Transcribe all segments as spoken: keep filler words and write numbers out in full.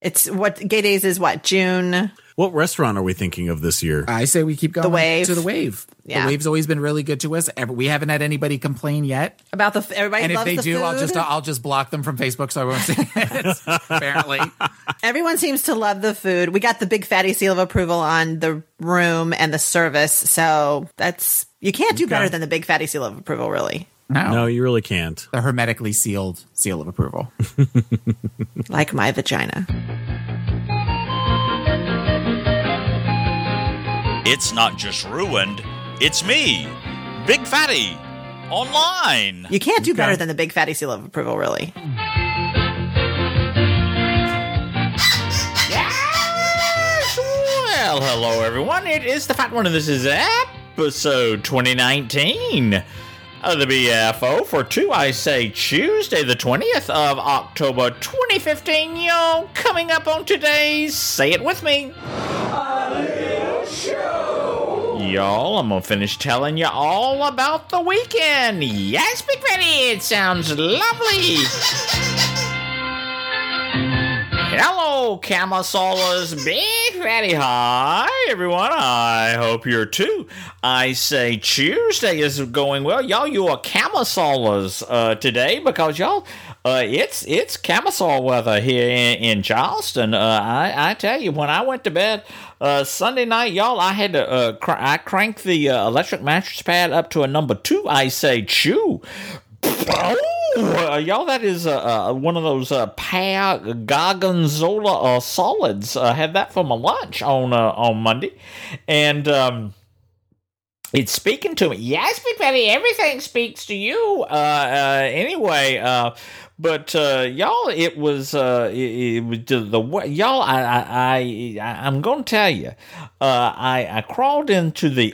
It's what Gay Days is what, June? What restaurant are we thinking of this year? I say we keep going The Wave. to the Wave. Yeah. The Wave's always been really good to us. Ever- We haven't had anybody complain yet. About the everybody And if loves they the do, food. I'll just I'll just block them from Facebook so I won't see it. Apparently. Everyone seems to love the food. We got the big fatty seal of approval on the room and the service, so that's you can't do Okay. better than the big fatty seal of approval, really. No. No, you really can't. The hermetically sealed seal of approval. Like my vagina. It's not just ruined, it's me, Big Fatty, online. You can't do Okay. better than the big fatty seal of approval, really. Yes! Well, hello everyone, it is the Fat One and this is episode twenty nineteen of the B F O for two, I say, Tuesday the twentieth of October twenty fifteen. Yo, coming up on today's Say It With Me. Y'all, I'm gonna finish telling you all about the weekend. Yes, Big Fatty, it sounds lovely. Hello, Camasolas, Big Fatty. Hi, everyone. I hope you're too. I say Tuesday is going well. Y'all, you are Camasolas uh, today because y'all, uh, it's it's camisole weather here in, in Charleston. Uh, I, I tell you, when I went to bed uh, Sunday night, y'all, I had to uh, cr- I cranked the uh, electric mattress pad up to a number two. I say chew. Oh, uh, y'all, that is uh, uh, one of those uh, pear gorgonzola uh, solids. I had that for my lunch on uh, on Monday, and um, it's speaking to me. Yes, Big Fatty, everything speaks to you. Uh, uh, anyway, uh, but uh, y'all, it was uh, it, it was the, the y'all. I I, I I'm gonna tell you. Uh, I I crawled into the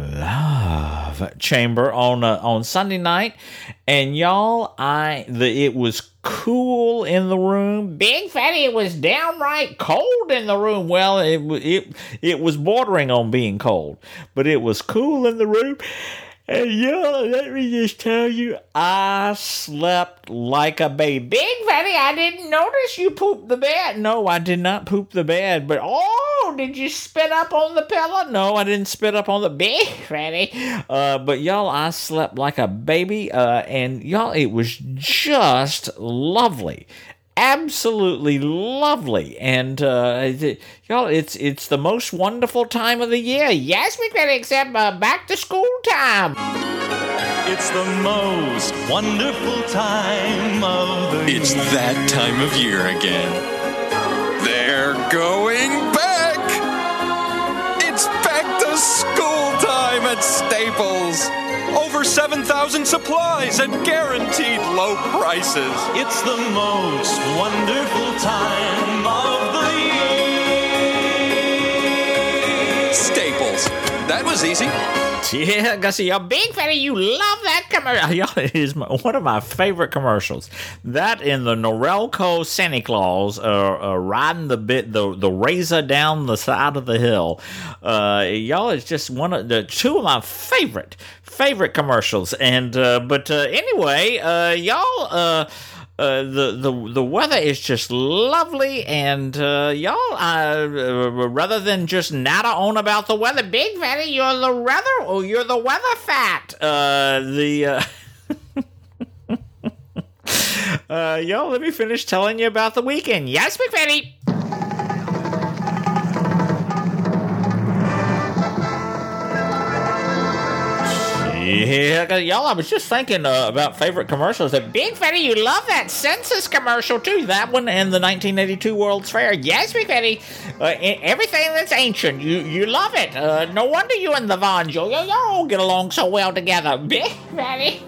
love chamber on uh, on Sunday night, and y'all, I the it was cool in the room. Big Fatty, it was downright cold in the room. Well, it it it was bordering on being cold, but it was cool in the room. And y'all, let me just tell you, I slept like a baby. Big Fatty, I didn't notice you pooped the bed. No, I did not poop the bed. But, oh, did you spit up on the pillow? No, I didn't spit up on the Big Fatty. Uh, but, y'all, I slept like a baby. Uh, and, y'all, it was just lovely. Absolutely lovely, and uh, it, y'all, it's it's the most wonderful time of the year. Yes, Big Fatty, except uh, back to school time. It's the most wonderful time of the It's that time of year again. They're going back! It's back to school time at Staples! Over seven thousand supplies at guaranteed low prices. It's the most wonderful time of the year. Staples. That was easy. Yeah, Gussie, y'all, Big Fatty, you love that commercial. Y'all, it is my, one of my favorite commercials. That in the Norelco Santa Claus uh, uh, riding the bit the the razor down the side of the hill. Uh, y'all, it's just one of the two of my favorite favorite commercials. And uh, but uh, anyway, uh, y'all. Uh, Uh, the, the the weather is just lovely, and uh, y'all, uh, rather than just natter on about the weather, Big Fatty, you're the weather, or you're the weather fat. Uh, the uh, uh, y'all, let me finish telling you about the weekend. Yes, Big Fatty. Yeah, y'all, I was just thinking uh, about favorite commercials. That Big Fatty, you love that census commercial, too. That one and the nineteen eighty-two World's Fair. Yes, Big Fatty. Uh, everything that's ancient, you you love it. Uh, no wonder you and the Vons, y'all, y'all all get along so well together. Big Fatty.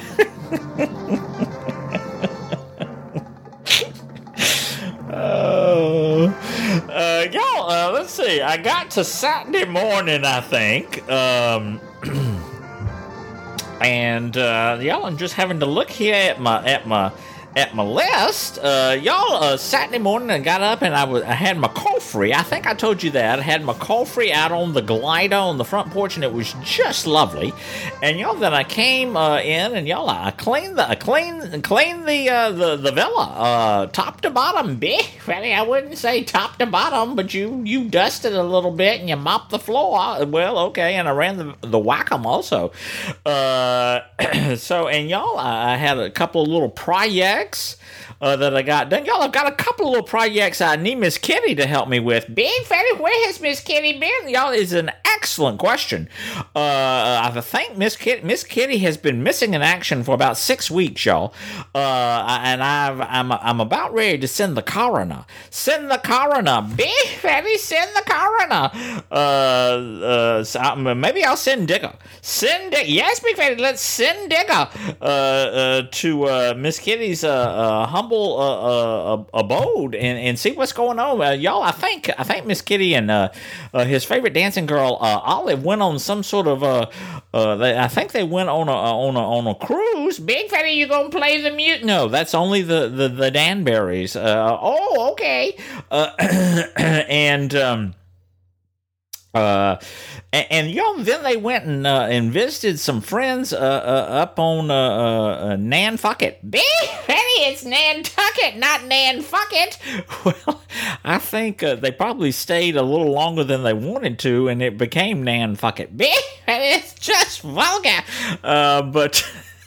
Oh, uh, y'all, uh, let's see. I got to Saturday morning, I think. Um... And uh, y'all, I'm just having to look here at my at my at my list, uh, y'all, uh, Saturday morning I got up and I, was, I had my coffee. I think I told you that. I had my coffee out on the glider on the front porch, and it was just lovely. And y'all, then I came uh, in, and y'all, I cleaned the, I cleaned, cleaned the, uh, the, the villa, uh, top to bottom. Big, Fatty, I wouldn't say top to bottom, but you, you dusted a little bit and you mopped the floor. Well, okay, and I ran the, the Wacom also. Uh, so, and y'all, I had a couple of little projects uh, that I got done. Y'all, I've got a couple of little projects I need Miss Kitty to help me with. Big Fatty, where has Miss Kitty been? Y'all, is an excellent question. Uh, I think Miss Kitty, Miss Kitty has been missing in action for about six weeks, y'all. Uh, and I've, I'm, I'm about ready to send the coroner. Send the coroner. Big Fatty, send the coroner. Uh, uh, so maybe I'll send Digger. Send Digger. Yes, Big Fatty, let's send Digger uh, uh, to uh, Miss Kitty's uh, uh, humble uh, uh, abode and, and see what's going on. Uh, y'all, I think I think Miss Kitty and uh, uh, his favorite dancing girl, uh, Olive, went on some sort of uh, uh, they, I think they went on a on a on a cruise. Big Fatty, you gonna play the mute? No, that's only the the, the Danberries. Uh, oh, okay. Uh, and um, uh, and, and y'all, then they went and uh, and visited some friends uh, uh, up on uh, uh, Nantucket. Big Fatty, it's Nantucket, not Nanfucket. Well, I think uh, they probably stayed a little longer than they wanted to, and it became Nanfucket. Big Fatty, it's just vulgar. Uh, but.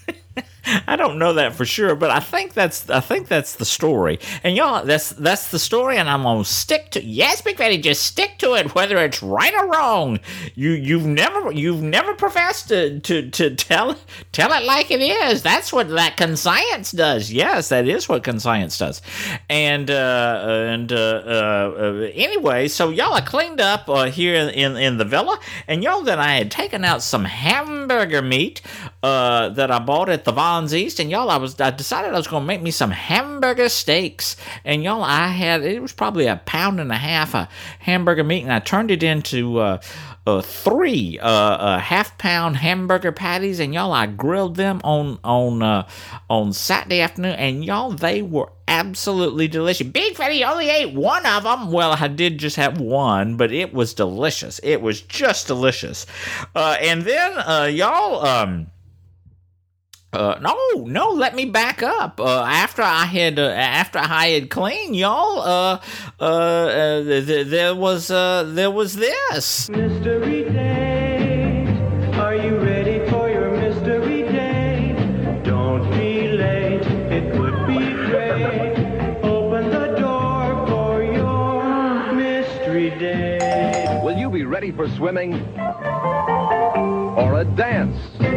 I don't know that for sure, but I think that's I think that's the story. And y'all, that's that's the story, and I'm gonna stick to yes, Big Fatty, just stick to it, whether it's right or wrong. You you've never you've never professed to to, to tell tell it like it is. That's what that conscience does. Yes, that is what conscience does. And uh, and uh, uh, anyway, so y'all, I cleaned up uh, here in in the villa, and y'all, that I had taken out some hamburger meat uh, that I bought at the Von East, and y'all, I was I decided I was going to make me some hamburger steaks, and y'all, I had it was probably a pound and a half of hamburger meat, and I turned it into uh, uh, three uh, uh, half pound hamburger patties, and y'all, I grilled them on on uh, on Saturday afternoon, and y'all, they were absolutely delicious. Big Fatty only ate one of them. Well, I did just have one, but it was delicious. It was just delicious. Uh, and then uh, y'all. Um, Uh, no, no, let me back up. Uh, after I had, uh, after I had cleaned, y'all, uh, uh, uh th- th- there was, uh, there was this. Mystery date, are you ready for your mystery date? Don't be late, it would be great. Open the door for your mystery date. Will you be ready for swimming or a dance?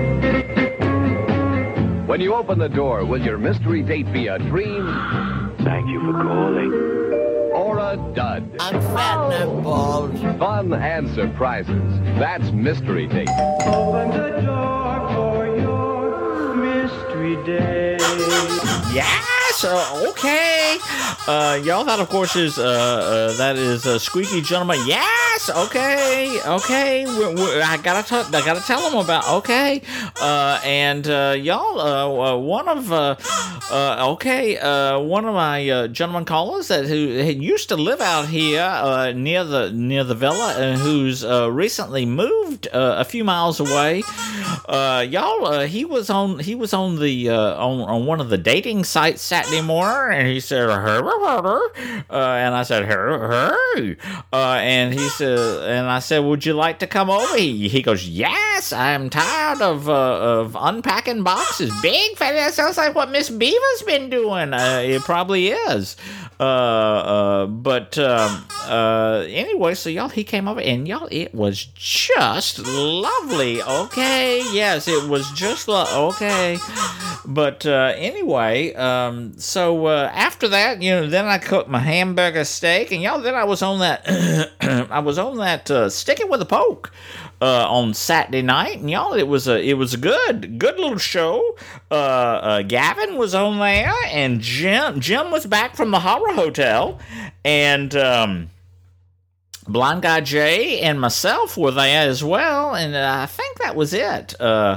When you open the door, will your mystery date be a dream? Thank you for calling. Or a dud? I'm fat and bald. Fun and surprises. That's Mystery Date. Open the door for your mystery date. Yes, uh, okay. Uh, y'all, that of course is uh, uh that is uh, Squeaky Gentleman. Yes, okay, okay. We're, we're, I gotta t- I gotta tell them about okay. Uh, and uh, y'all, uh, one of uh, uh, okay, uh, one of my uh, gentleman callers that who used to live out here uh, near the near the villa, and who's uh, recently moved uh, a few miles away. Uh, y'all, uh, he was on he was on the uh, on on one of the dating sites Saturday morning, and he said, "Hey, uh, and I said, "Hey, hey," uh, and he said, and I said, "Would you like to come over?" He, he goes, "Yes, I'm tired of uh, of unpacking boxes." Big Fatty, that sounds like what Miss Beaver's been doing. Uh, it probably is. Uh, uh, but um, uh, anyway, so y'all, he came over, and y'all, it was just lovely. Okay, yes, it was just lo- okay. But uh, anyway, um, so uh, after that, you know, then I cooked my hamburger steak, and y'all, then I was on that, I was on that uh, Sticking with a Poke uh, on Saturday night, and y'all, it was a, it was a good, good little show. Uh, uh, Gavin was on there, and Jim, Jim was back from the Horror Hotel, and um, Blind Guy Jay and myself were there as well, and uh, I think that was it. Uh,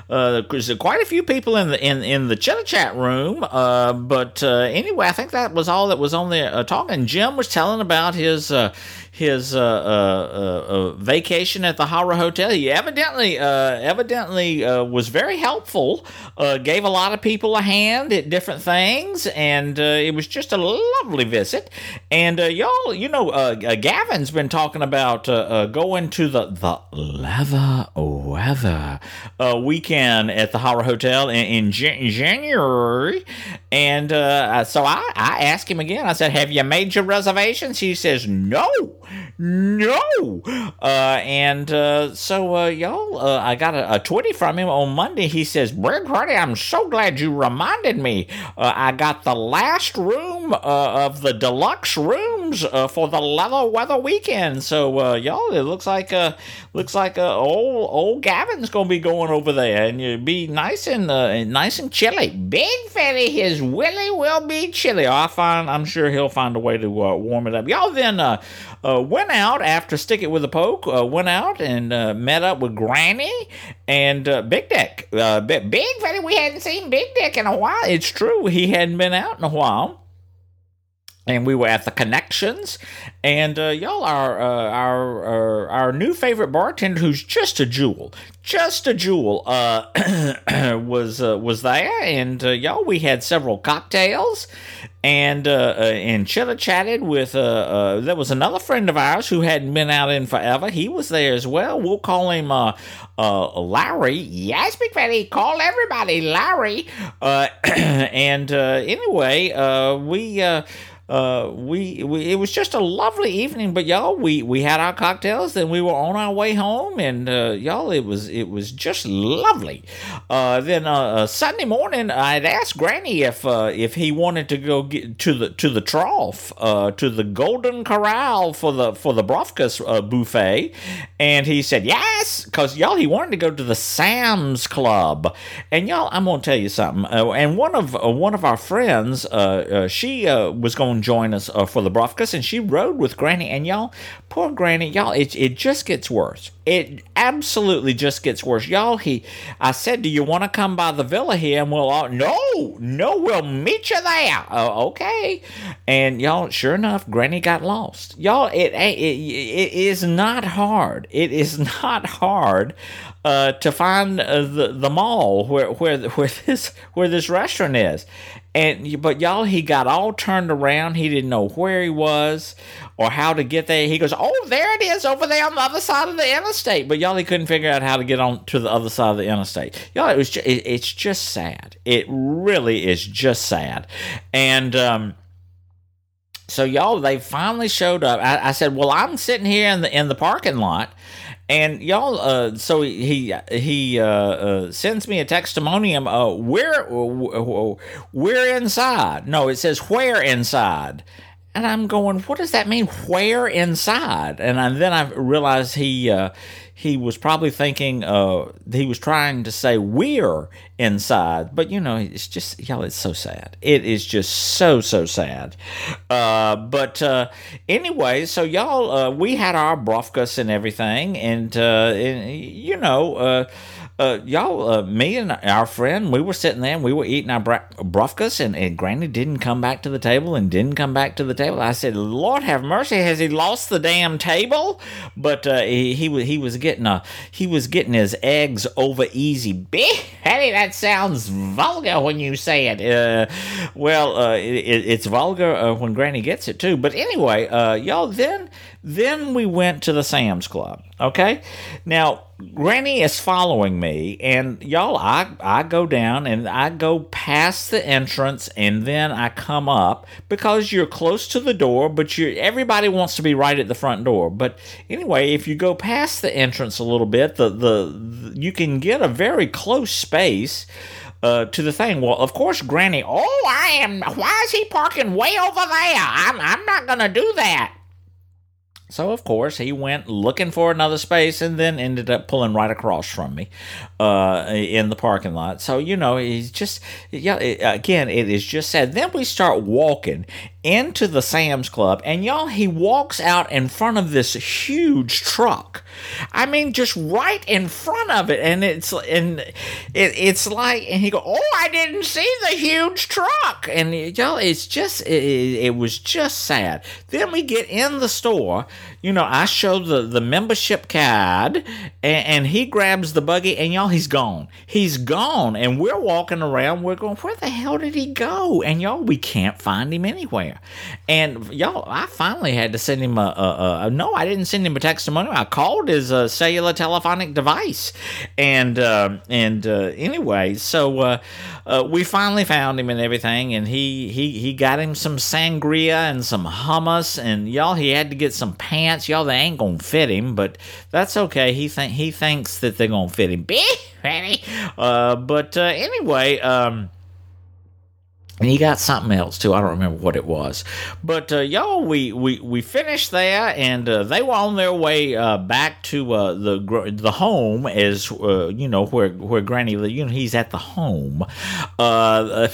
uh, there's quite a few people in the in, in the chit chat room. Uh, but uh, anyway, I think that was all that was on the uh, talking. Jim was telling about his uh, his uh, uh, uh, vacation at the Hara Hotel. He evidently uh, evidently uh, was very helpful. Uh, gave a lot of people a hand at different things, and uh, it was just a lovely visit. And uh, y'all, you know, uh, uh, Gavin's been talking about uh, uh, going to the the leather weather uh, weekend at the Hara Hotel in, in Jan- January. And uh, so I, I asked him again. I said, "Have you made your reservations?" He says, "No, no." Uh, and uh, so uh, y'all, uh, I got a, a tweet from him on Monday. He says, "Brad Hardy, I'm so glad you reminded me. Uh, I got the last room uh, of the deluxe rooms uh, for the leather weather weekend." So uh, y'all, it looks like uh, looks like uh, old old Gavin's gonna be going over there, and you'll be nice and uh, nice and chilly. Big Fatty, his Willie will be chilly. I find I'm sure he'll find a way to uh, warm it up. Y'all then uh, uh, went out after Stick It With a Poke. Uh, went out and uh, met up with Granny and uh, Big Dick. Uh, Big Fatty, we hadn't seen Big Dick in a while. It's true, he hadn't been out in a while. And we were at the Connections, and uh, y'all, our, uh, our our our new favorite bartender, who's just a jewel, just a jewel, uh, was uh, was there, and uh, y'all, we had several cocktails, and uh, uh, and chitter chatted with. Uh, uh, there was another friend of ours who hadn't been out in forever. He was there as well. We'll call him uh, uh, Larry. Yes, Big Fatty, call everybody Larry. Uh, and uh, anyway, uh, we. Uh, Uh, we, we it was just a lovely evening, but y'all, we, we had our cocktails, then we were on our way home, and uh, y'all, it was it was just lovely. Uh, then uh, uh, Sunday morning, I'd asked Granny if uh, if he wanted to go get to the to the trough, uh, to the Golden Corral for the for the Brofkus uh, buffet, and he said yes, because y'all, he wanted to go to the Sam's Club, and y'all, I'm gonna tell you something. Uh, and one of uh, one of our friends, uh, uh she uh, was going join us uh, for the Brofkus, and she rode with Granny, and y'all, poor Granny, y'all, it, it just gets worse. It absolutely just gets worse. Y'all, he, I said, "Do you want to come by the villa here?" And we'll all, no, no, we'll meet you there. Uh, okay. And y'all, sure enough, Granny got lost. Y'all, it, it, it is not hard. It is not hard uh, to find uh, the, the mall where, where, where this, where this restaurant is. And but y'all, he got all turned around. He didn't know where he was or how to get there. He goes, "Oh, there it is, over there on the other side of the interstate." But y'all, he couldn't figure out how to get on to the other side of the interstate. Y'all, it was just, it, it's just sad. It really is just sad. And um, so y'all, they finally showed up. I, I said, "Well, I'm sitting here in the in the parking lot." And y'all, uh, so he he uh, uh, sends me a testimonium. Uh, we're we're inside. No, it says where inside, and I'm going, what does that mean? Where inside? And I, then I realized he uh, he was probably thinking uh, he was trying to say we're inside, but you know, it's just, y'all, it's so sad. It is just so so sad. Uh, but uh, anyway, so y'all, uh, we had our Brofkus and everything, and, uh, and you know, uh, uh, y'all, uh, me and our friend, we were sitting there and we were eating our bra- Brofkus, and, and Granny didn't come back to the table and didn't come back to the table. I said, "Lord have mercy, has he lost the damn table?" But uh, he he was he was getting a he was getting his eggs over easy. Big Fatty, that sounds vulgar when you say it. Uh, well, uh, it, it's vulgar uh, when Granny gets it too. But anyway, uh, y'all, then then we went to the Sam's Club. Okay, now Granny is following me, and y'all, I I go down and I go past the entrance, and then I come up because you're close to the door, but you everybody wants to be right at the front door. But anyway, if you go past the entrance a little bit, the the, the you can get a very close space Uh, to the thing. Well, of course, Granny, "Oh, I am, why is he parking way over there? I'm, I'm not going to do that." So, of course, he went looking for another space and then ended up pulling right across from me uh, in the parking lot. So, you know, he's just, yeah, it, again, it is just sad. Then we start walking into the Sam's Club, and y'all, he walks out in front of this huge truck I mean, just right in front of it, and it's and it, it's like, and he go, "Oh, I didn't see the huge truck," and y'all, it's just it, it was just sad. Then we get in the store, you know, I show the the membership card, and, and he grabs the buggy, and y'all, he's gone. He's gone, and we're walking around. We're going, where the hell did he go? And y'all, we can't find him anywhere. And y'all, I finally had to send him a, a, a no, I didn't send him a testimonial. I called his uh, cellular telephonic device, and uh, and uh, anyway, so uh, uh, we finally found him and everything, and he he he got him some sangria and some hummus, and y'all, he had to get some pants. Y'all, they ain't gonna fit him, but that's okay. He think he thinks that they're gonna fit him. Uh, but uh, anyway, um. And he got something else, too. I don't remember what it was. But, uh, y'all, we, we, we finished there, and uh, they were on their way uh, back to uh, the the home, as, uh, you know, where where Granny, you know, he's at the home. Uh,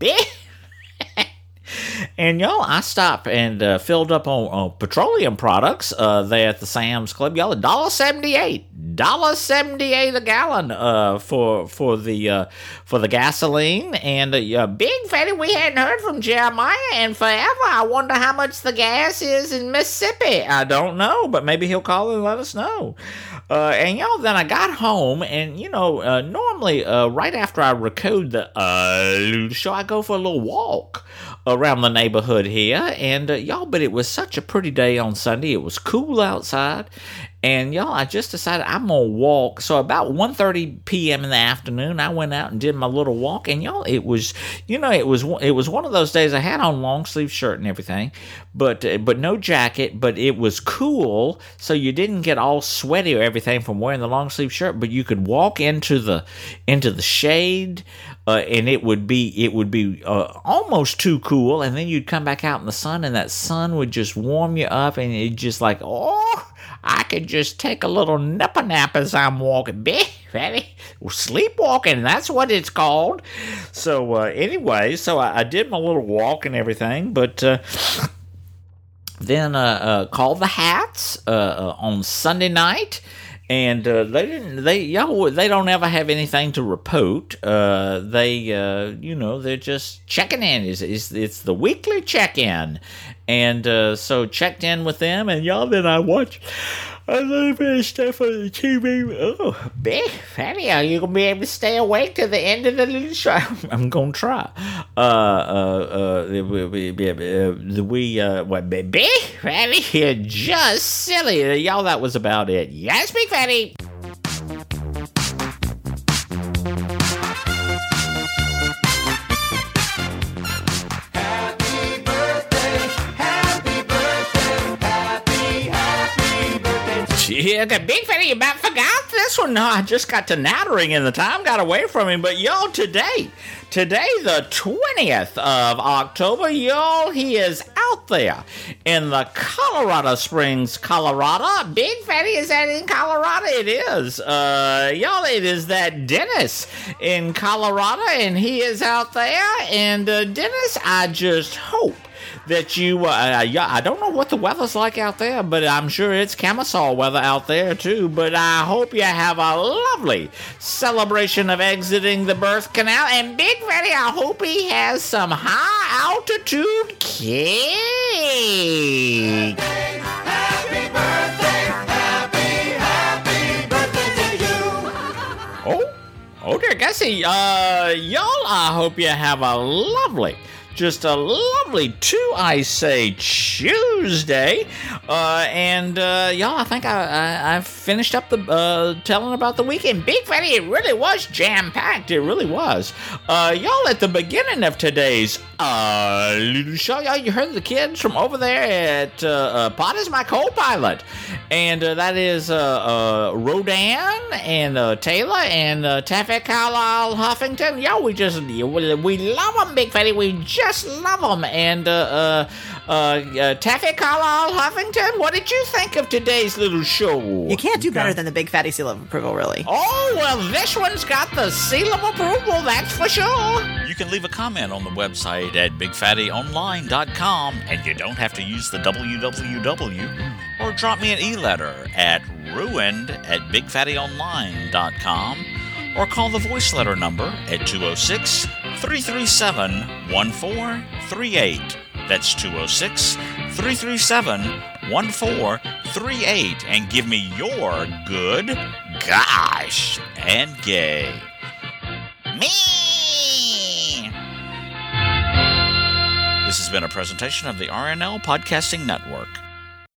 And, y'all, I stopped and uh, filled up on, on petroleum products uh, there at the Sam's Club. Y'all, one dollar seventy-eight. one dollar seventy-eight a gallon uh, for for the uh, for the gasoline. And uh, Big Fatty, we hadn't heard from Jeremiah in forever. I wonder how much the gas is in Mississippi. I don't know, but maybe he'll call and let us know. Uh, and, y'all, then I got home, and, you know, uh, normally uh, right after I record the uh, show, I go for a little walk around the neighborhood here, and uh, y'all, but it was such a pretty day on Sunday. It was cool outside, and y'all, I just decided I'm gonna walk. So about one thirty p.m. in the afternoon, I went out and did my little walk, and y'all, it was, you know, it was it was one of those days. I had on long sleeve shirt and everything, but uh, but no jacket, but it was cool, so you didn't get all sweaty or everything from wearing the long sleeve shirt, but you could walk into the into the shade. Uh, and it would be it would be uh, almost too cool, and then you'd come back out in the sun, and that sun would just warm you up, and it just like, oh, I could just take a little nipper nap as I'm walking. Big Fatty, sleepwalking, that's what it's called. So uh, anyway, so I, I did my little walk and everything, but uh, then uh, uh, called the Hats uh, uh, on Sunday night. And uh, they didn't. They y'all. They don't ever have anything to report. Uh, they, uh, you know, they're just checking in. It's, it's, it's the weekly check-in, and uh, so checked in with them. And y'all, then I watch a little bit of stuff on the T V. Oh, Big Fatty, are you gonna be able to stay awake to the end of the little show? I'm gonna try. Uh, uh, uh, we, we, we, we uh, what, Big Fatty, you're just silly. Y'all, that was about it. Yes, Big Fatty. Yeah, okay, Big Fatty, you about forgot this one. No, I just got to nattering and the time got away from him. But y'all, today, today the twentieth of October, y'all, he is out there in the Colorado Springs, Colorado. Big Fatty, is that in Colorado? It is. Uh, y'all, it is that Dennis in Colorado, and he is out there. And uh, Dennis, I just hope that you, uh, yeah, I don't know what the weather's like out there, but I'm sure it's camisole weather out there too. But I hope you have a lovely celebration of exiting the birth canal. And Big Fatty, I hope he has some high altitude cake. Happy, happy birthday, happy, happy birthday to you. Oh, oh dear, Gussie, uh, y'all, I hope you have a lovely, just a lovely two, I say, Tuesday. Uh, and, uh, y'all, I think I, I, I finished up the, uh, telling about the weekend. Big Fatty, it really was jam-packed. It really was. Uh, y'all, at the beginning of today's, uh, little show, y'all, you heard the kids from over there at, uh, uh Pot is my co-pilot. And, uh, that is, uh, uh, Rodan and, uh, Taylor and, uh, Taffy Carlisle Huffington. Y'all, we just, we, we love them, Big Fatty. We just Just love them. And uh, uh, uh, Taffy Carlisle Huffington, what did you think of today's little show? You can't do better than the Big Fatty seal of approval, really. Oh, well, this one's got the seal of approval, that's for sure. You can leave a comment on the website at big fatty online dot com, and you don't have to use the W W W, or drop me an e-letter at ruined at big fatty online dot com or call the voice letter number at two oh six, three three seven, one four three eight. That's two oh six, three three seven, one four three eight and give me your good, gosh, and gay. Me! This has been a presentation of the R N L Podcasting Network.